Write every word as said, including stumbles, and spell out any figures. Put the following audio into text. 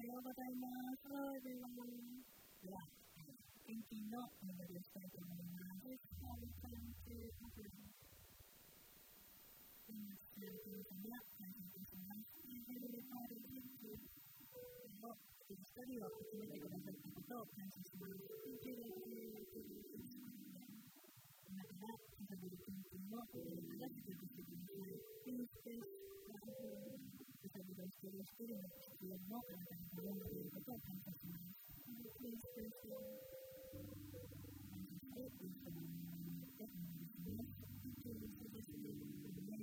ようございます。では、献金のお祈りをしたいと思います。今日の神様、感謝いたします。ヘルレパール天気を一人を集めてくださったことを感謝します。ヘルレパール天気を今から掲げる献金を正しくしてください。フィースペースうさぎがしている一人の必要もあなたに頼んでいることを感謝します。フィースペースを感謝してイエス様の名によってお願いします。本当にそうですね。